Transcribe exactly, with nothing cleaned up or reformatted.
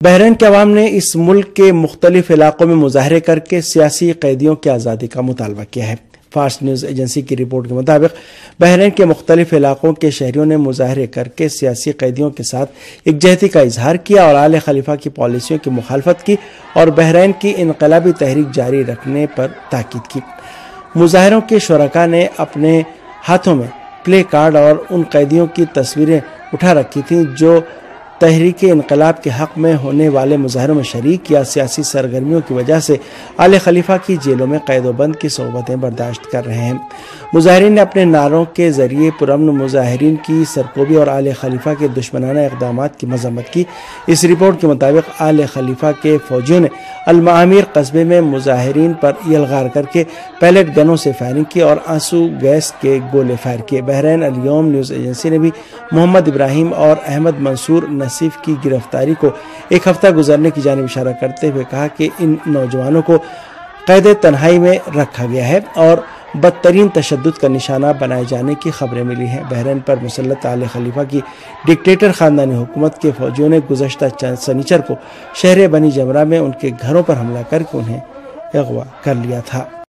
بحرین کے عوام نے اس ملک کے مختلف علاقوں میں مظاہرے کر کے سیاسی قیدیوں کی آزادی کا مطالبہ کیا ہے۔ فارس نیوز ایجنسی کی رپورٹ کے مطابق بحرین کے مختلف علاقوں کے شہریوں نے مظاہرے کر کے سیاسی قیدیوں کے ساتھ یکجہتی کا اظہار کیا اور آل خلیفہ کی پالیسیوں کی مخالفت کی اور بحرین کی انقلابی تحریک جاری رکھنے پر تاکید کی۔ مظاہروں کے شرکاء نے اپنے ہاتھوں میں پلے کارڈ اور ان قیدیوں کی تصویریں اٹھا رکھی تھیں جو تحریک انقلاب کے حق میں ہونے والے مظاہروں میں شریک یا سیاسی سرگرمیوں کی وجہ سے آل خلیفہ کی جیلوں میں قید و بند کی صحبتیں برداشت کر رہے ہیں۔ مظاہرین نے اپنے نعروں کے ذریعے پرامن مظاہرین کی سرکوبی اور آل خلیفہ کے دشمنانہ اقدامات کی مذمت کی۔ اس رپورٹ کے مطابق آل خلیفہ کے فوجیوں نے المعامیر قصبے میں مظاہرین پر یلغار کر کے پیلٹ گنوں سے فائرنگ کی اور آنسو گیس کے گولے فائر کیے۔ بحرین اليوم نیوز ایجنسی نے بھی محمد ابراہیم اور احمد منصور نصیف کی گرفتاری کو ایک ہفتہ گزرنے کی جانب اشارہ کرتے ہوئے کہا کہ ان نوجوانوں کو قید تنہائی میں رکھا گیا ہے اور بدترین تشدد کا نشانہ بنائے جانے کی خبریں ملی ہیں۔ بحرین پر مسلط آل خلیفہ کی ڈکٹیٹر خاندانی حکومت کے فوجیوں نے گزشتہ چند سنیچر کو شہر بنی جمرہ میں ان کے گھروں پر حملہ کر کے انہیں اغوا کر لیا تھا۔